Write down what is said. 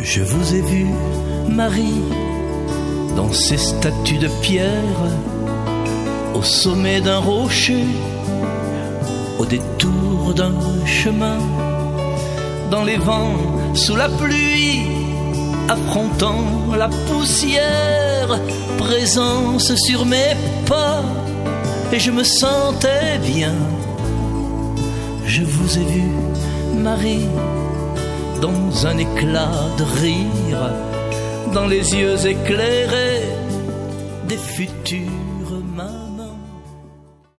Je vous ai vu, Marie, dans ces statues de pierre, au sommet d'un rocher, au détour d'un chemin, dans les vents, sous la pluie, affrontant la poussière, présence sur mes pas, et je me sentais bien. Je vous ai vu, Marie, dans un éclat de rire, dans les yeux éclairés des futurs